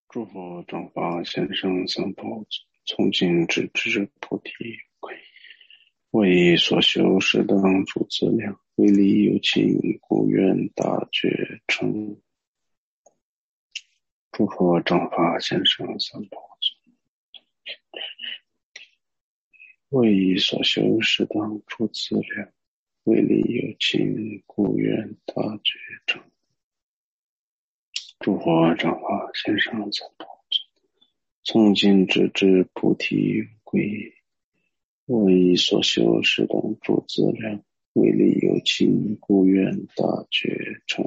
诸佛正法先生三宝，从今直至菩提归，为所修适当诸资粮，为利有情，故愿大觉成。诸佛正法先生三宝，为所修适当诸资粮，为利有情，故愿大觉成。诸佛正法先生三宝，从今直至菩提归，为所修适当诸资粮，为利有情，故愿大觉成。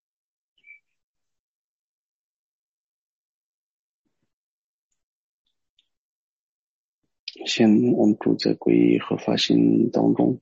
现安住在皈依和发心当中。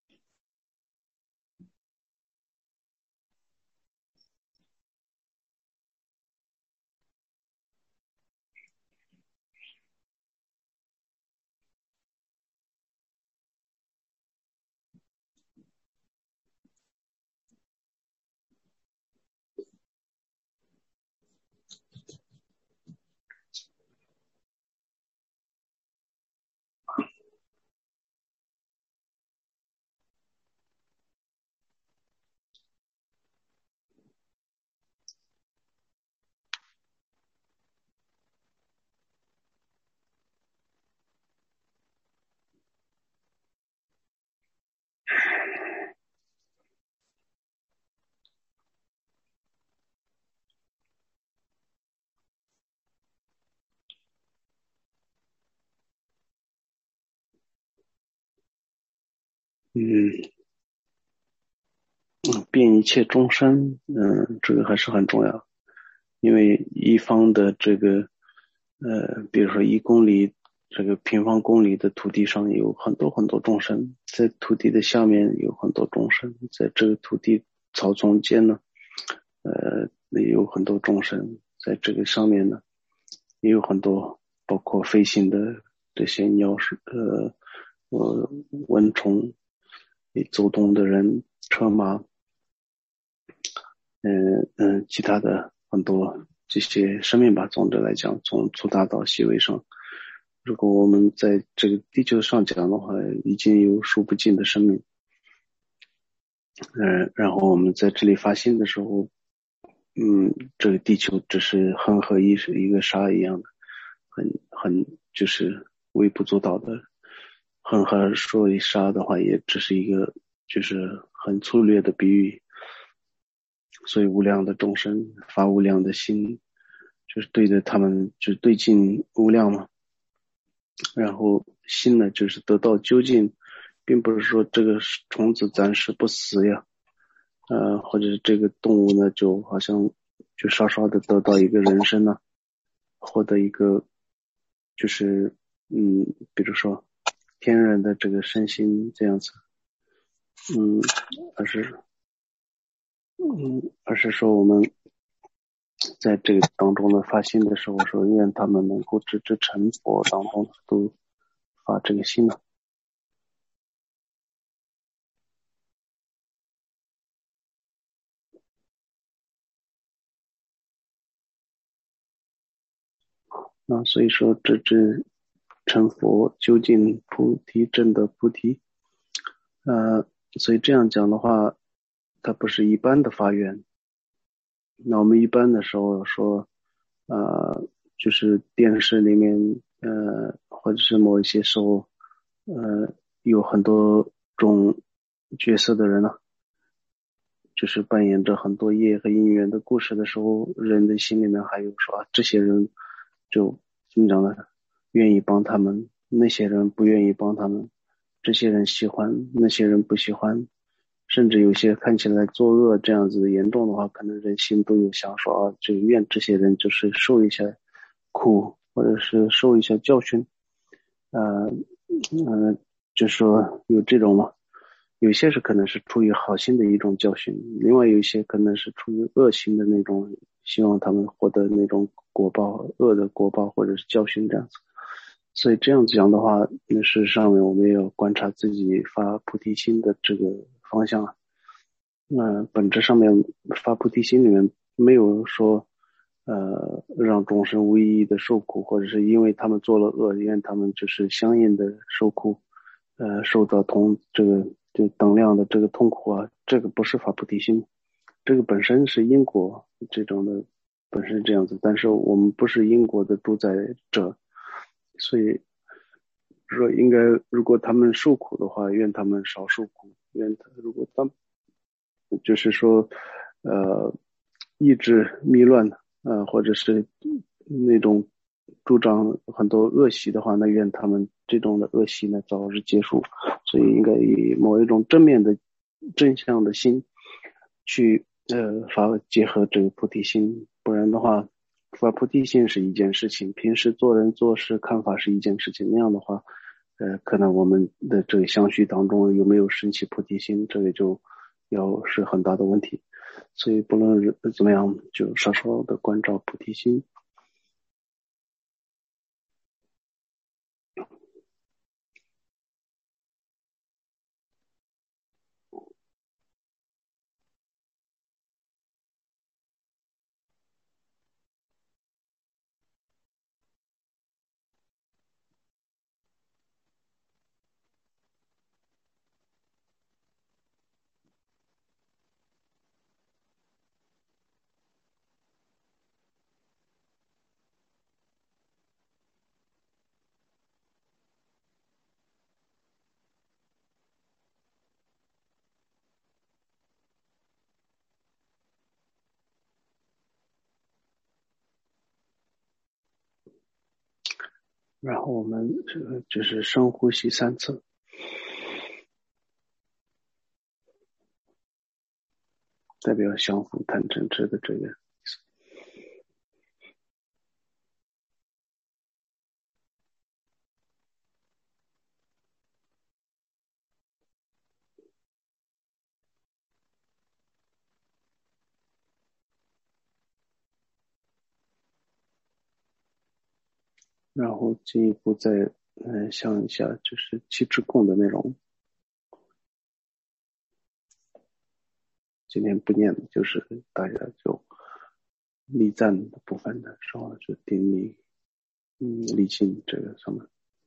遍一切众生，这个还是很重要，因为一方的这个比如说1公里这个平方公里的土地上有很多很多众生，在土地的下面有很多众生，在这个土地草丛间呢也有很多众生，在这个上面呢也有很多包括飞行的这些鸟蚊虫，走动的人车马，其他的很多这些生命吧，总的来讲，从粗大到细微上，如果我们在这个地球上讲的话，已经有数不尽的生命。然后我们在这里发心的时候，这个地球只是恒河一个沙一样的，很就是微不足道的。恒河说一沙的话，也只是一个就是很粗略的比喻。所以无量的众生发无量的心，就是对着他们就对境无量嘛。然后心呢，就是得到究竟，并不是说这个虫子暂时不死呀，或者是这个动物呢，就好像就稍稍的得到一个人生呢，获得一个就是比如说天然的这个身心这样子，而是说我们在这个当中的发心的时候，说愿他们能够直至成佛当中都发这个心了。所以说直至成佛究竟菩提正的菩提，所以这样讲的话，它不是一般的发愿。那我们一般的时候说，就是电视里面，或者是某一些时候，有很多种角色的人呢，就是扮演着很多业和因缘的故事的时候，人的心里面还有说，这些人就经常的愿意帮他们，那些人不愿意帮他们，这些人喜欢，那些人不喜欢，甚至有些看起来作恶这样子严重的话，可能人心都有想说就愿这些人就是受一下苦，或者是受一下教训，就说有这种嘛。有些是可能是出于好心的一种教训，另外有一些可能是出于恶心的那种，希望他们获得那种果报，恶的果报或者是教训这样子。所以这样讲的话，那事实上面我们也要观察自己发菩提心的这个方向。本质上面发菩提心里面没有说让众生无意义的受苦，或者是因为他们做了恶，愿他们就是相应的受苦，受到这个就等量的这个痛苦啊，这个不是发菩提心，这个本身是因果这种的，本身这样子，但是我们不是因果的主宰者，所以说应该如果他们受苦的话，愿他们少受苦，如果他们就是说意志迷乱或者是那种助长很多恶习的话，那愿他们这种的恶习呢早日结束。所以应该以某一种正面的正向的心去结合这个菩提心，不然的话发菩提心是一件事情，平时做人做事看法是一件事情，那样的话可能我们的这个相续当中有没有升起菩提心，这个是很大的问题。所以不论怎么样，就稍稍的关照菩提心。然后我们就是深呼吸3次，代表相互谈真知的这个。然后进一步再想一下，就是七支供的内容。今天不念的，就是大家就礼赞的部分的时候，就顶礼礼敬这个上面。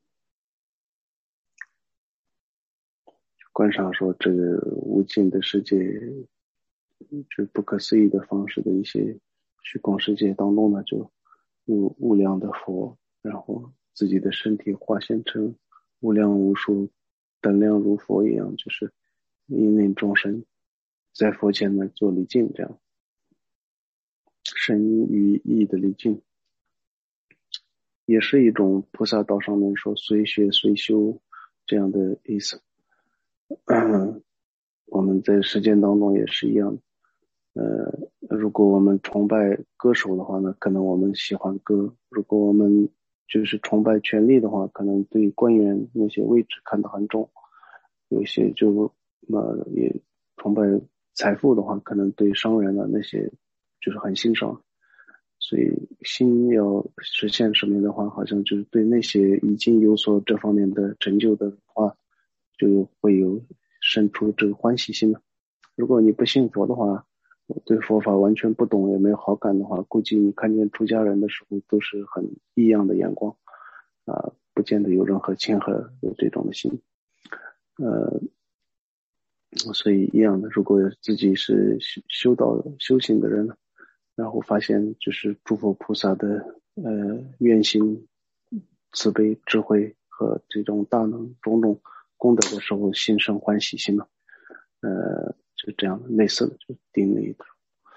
观赏说这个无尽的世界，就不可思议的方式的一些虚空世界当中呢，就有无量的佛，然后自己的身体化现成无量无数等量如佛一样，就是因令众生在佛前呢做礼敬，这样身语意的礼敬，也是一种菩萨道上面说随学随修这样的意思。我们在实践当中也是一样的。如果我们崇拜歌手的话呢，可能我们喜欢歌；如果我们就是崇拜权力的话，可能对官员那些位置看得很重；有些也崇拜财富的话，可能对商人啊那些就是很欣赏。所以心要实现什么的话，好像就是对那些已经有所这方面的成就的话，就会有生出这个欢喜心了。如果你不信佛的话，对佛法完全不懂也没有好感的话，估计你看见出家人的时候都是很异样的眼光不见得有任何谦和的这种的心。所以一样的，如果自己是修行的人，然后发现就是诸佛菩萨的愿心、慈悲、智慧和这种大能种种功德的时候，心生欢喜心了。就这样类似的，就定了一个。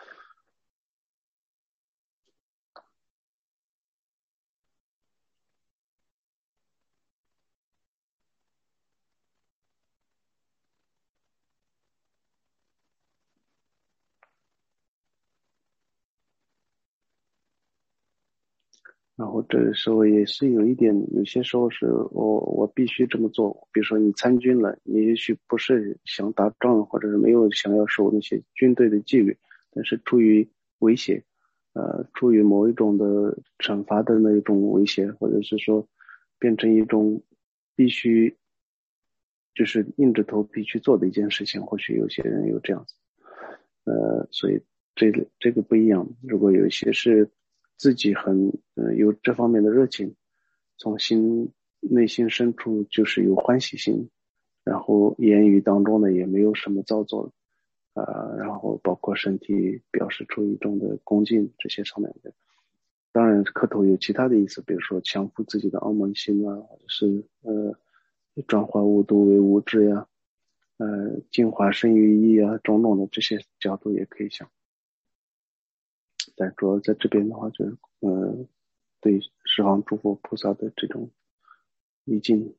然后这个时候也是有些时候是我必须这么做。比如说你参军了，你也许不是想打仗，或者是没有想要守那些军队的纪律，但是出于威胁，出于某一种的惩罚的那一种威胁，或者是说变成一种必须就是硬着头皮去做的一件事情，或许有些人有这样子。所以这个不一样。如果有一些是自己很有这方面的热情，从内心深处就是有欢喜心，然后言语当中呢也没有什么造作，然后包括身体表示出一种的恭敬这些上面的。当然磕头有其他的意思，比如说强迫自己的傲慢心啊，或者是转化无度为无知呀，净化身语意啊，种种的这些角度也可以想。但主要在这边的话就是对十方诸佛菩萨的这种礼敬。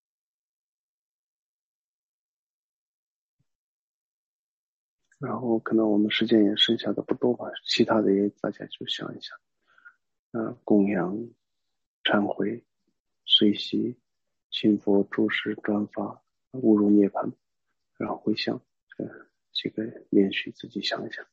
然后可能我们时间也剩下的不多吧，其他的也大家就想一想。供养、忏悔、随喜、信佛、注释、转发、误入涅槃，然后回向，这个连续自己想一想。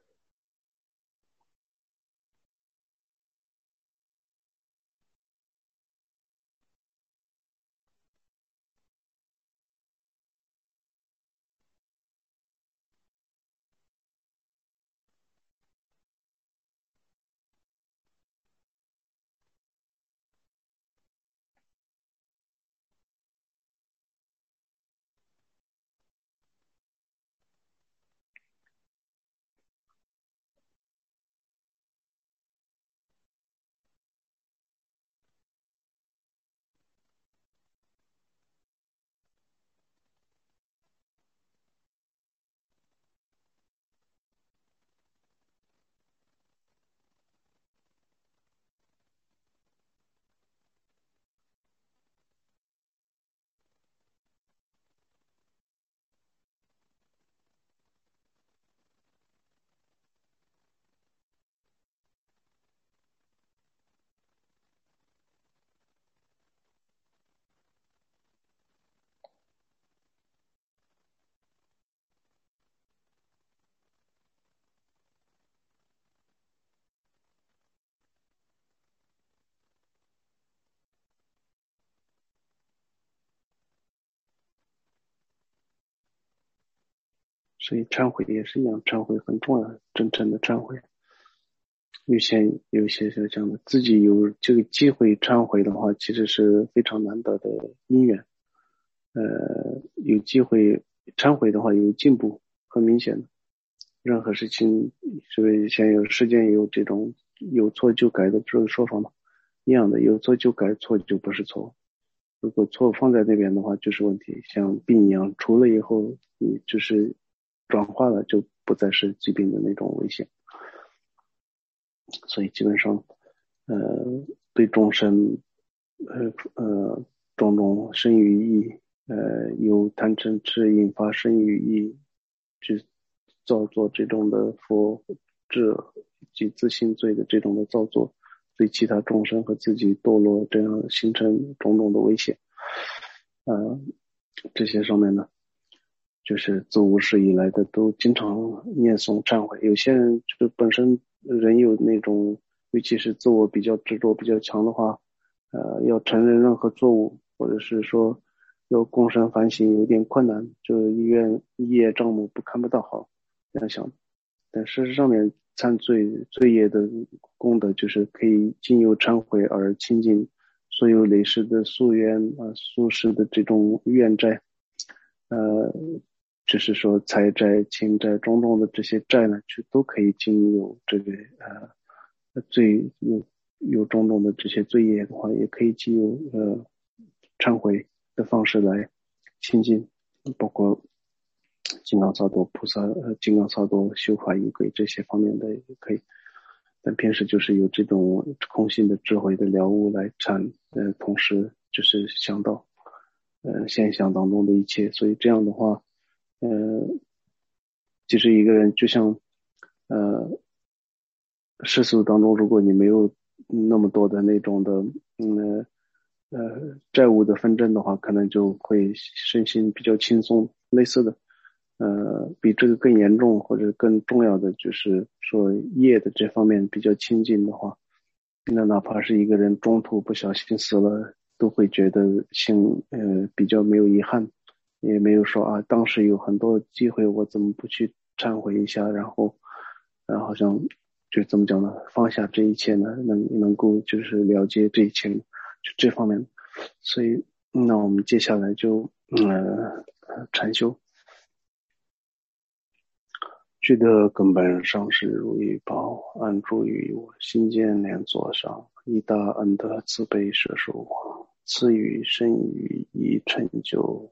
所以忏悔也是一样，忏悔很重要，真诚的忏悔。有些是这样的，自己有这个机会忏悔的话，其实是非常难得的因缘。有机会忏悔的话，有进步，很明显的。任何事情，所以现在世间有这种有错就改的这个说法嘛，一样的，有错就改，错就不是错。如果错放在那边的话，就是问题。像病一样，除了以后，你就是转化了，就不再是疾病的那种危险。所以基本上，对众生，种种生与义，由贪嗔痴引发生与义，去造作这种的佛智及自性罪的这种的造作，对其他众生和自己堕落这样形成种种的危险。这些上面呢，就是自无始以来的都经常念诵忏悔。有些人就本身人有那种，尤其是自我比较执着比较强的话，要承认任何错误，或者是说要共生反省有点困难，就愿一叶障目不看不到好这样想。但事实上面忏罪业的功德就是可以经由忏悔而清净所有累世的宿冤宿世的这种怨债，就是说财债、情债种种的这些债呢，就都可以经由这个罪有种种的这些罪业的话，也可以经由忏悔的方式来清净，包括金刚萨埵菩萨、金刚萨埵修法仪轨这些方面的也可以。但平时就是有这种空性的智慧的了悟来同时就是想到现象当中的一切，所以这样的话，其实一个人就像世俗当中，如果你没有那么多的那种的债务的纷争的话，可能就会身心比较轻松。类似的，比这个更严重或者更重要的就是说业的这方面比较亲近的话，那哪怕是一个人中途不小心死了，都会觉得比较没有遗憾，也没有说当时有很多机会我怎么不去忏悔一下，然后好像就怎么讲呢？放下这一切呢，能够就是了解这一切，就这方面。所以，那我们接下来就禅修。觉得根本上是如意宝，安住于我心间莲座上，以大恩德慈悲摄受我，赐予身语以成就。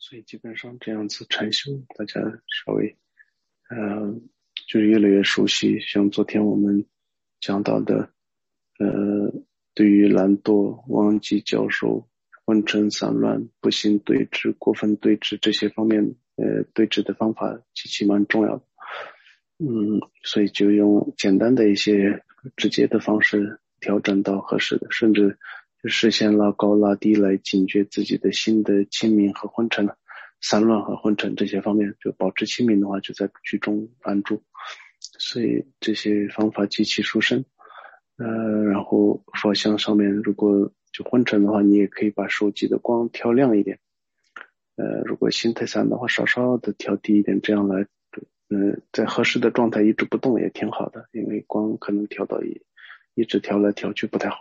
所以基本上这样子禅修，大家稍微就是越来越熟悉。像昨天我们讲到的，对于懒惰、忘记教授、昏沉散乱、不幸对峙、过分对峙这些方面，对峙的方法极其蛮重要的。所以就用简单的一些直接的方式调整到合适的，甚至就视线拉高拉低来警觉自己的心的清明和昏沉、散乱和昏沉这些方面，就保持清明的话就在居中安住。所以这些方法极其殊胜。然后佛像上面如果就昏沉的话，你也可以把手机的光调亮一点。如果心太散的话，稍稍的调低一点，这样来在合适的状态一直不动也挺好的，因为光可能调到一直调来调去不太好。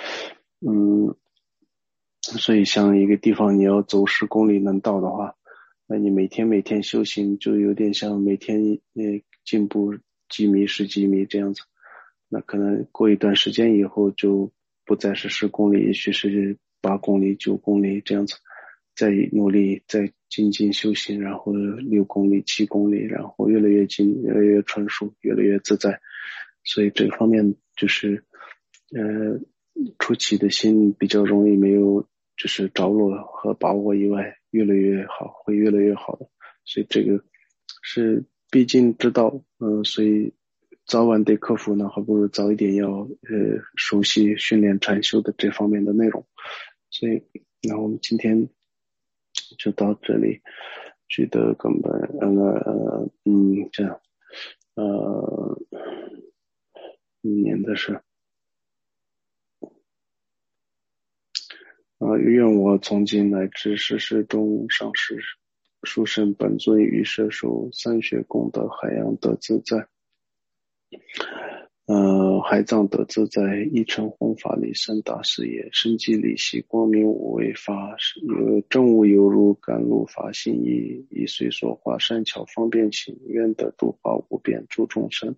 所以像一个地方你要走10公里能到的话，那你每天修行就有点像每天进步几米10几米这样子。那可能过一段时间以后就不再是10公里，也许是8公里、9公里这样子，再努力再精进修行，然后6公里、7公里，然后越来越近，越来越纯熟，越来越自在。所以这方面就是初期的心比较容易没有就是着落和把握以外，越来越好，会越来越好的。所以这个是必经之道。所以早晚得克服呢，还不如早一点要熟悉训练禅修的这方面的内容。所以那我们今天就到这里，觉得根本这样年的是愿我从今乃至世世中上师殊胜本尊与摄受三学功德海洋得自在，海藏得自在，一乘弘法利生大事业，生机利息光明无为法，正悟犹如甘露法性意，以随所化善巧方便行，愿得度化无边诸众生。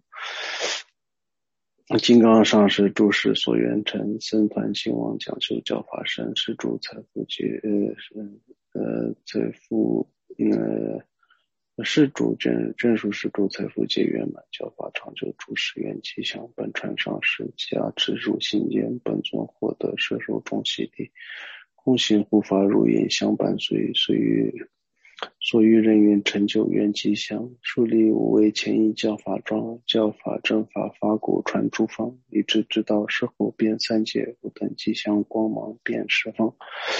金刚上师诸事所愿成，僧团兴旺讲修教法身，施主财富皆财富施主眷属施主财富皆圆满，教法长久诸事愿吉祥，本传上师加持入心间，本尊获得摄受众喜地，空行护法如影相伴随，所欲人愿成就愿吉祥，树立无为前一教法庄，教法正法法果传诸方，一直知道事后遍三界，不等吉祥光芒遍十方。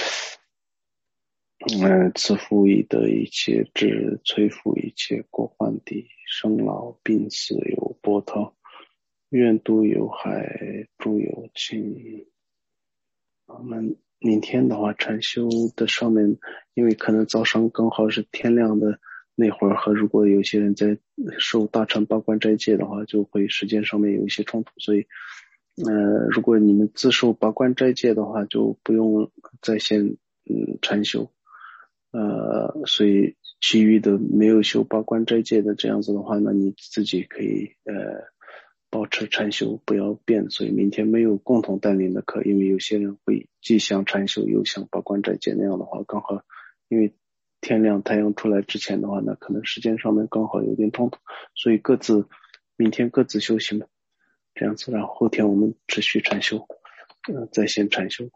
赐福以得一切智，摧伏一切过患地，生老病死有波涛，愿度有海诸有情。我们明天的话禅修的上面，因为可能早上刚好是天亮的那会儿，和如果有些人在受大乘八关斋戒的话，就会时间上面有一些冲突，所以如果你们自受八关斋戒的话，就不用在线禅修。所以其余的没有修八关斋戒的这样子的话呢，你自己可以保持禅修，不要变。所以明天没有共同带领的课，因为有些人会既想禅修又想八关斋戒，那样的话刚好因为天亮太阳出来之前的话呢，可能时间上面刚好有点冲突，所以明天各自修行吧，这样子，然后后天我们持续禅修，在线禅修。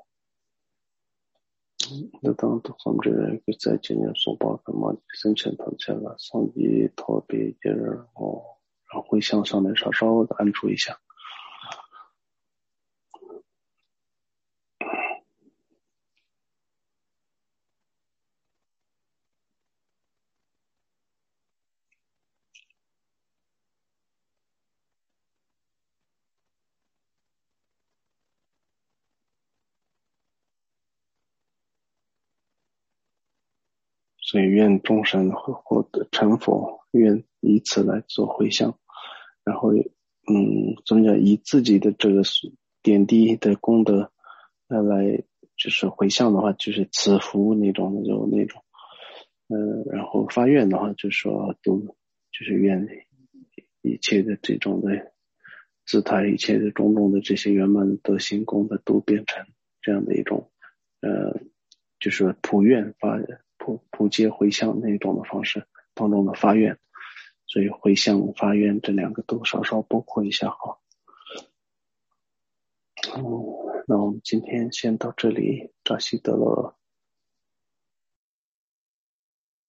那当我们这个在今年送报干嘛申请投钱了，送一托比节日然后回向上面稍稍的安住一下。所以愿众生获得成佛，愿以此来做回向，然后怎么讲，以自己的这个点滴的功德来就是回向的话，就是赐福那种就那种然后发愿的话就是说就是愿一切的这种的自他一切的种种的这些圆满的德行功德都变成这样的一种就是普普皆回向那种的方式当中的发愿，所以回向发愿这两个都稍稍包括一下好。那我们今天先到这里，扎西德勒。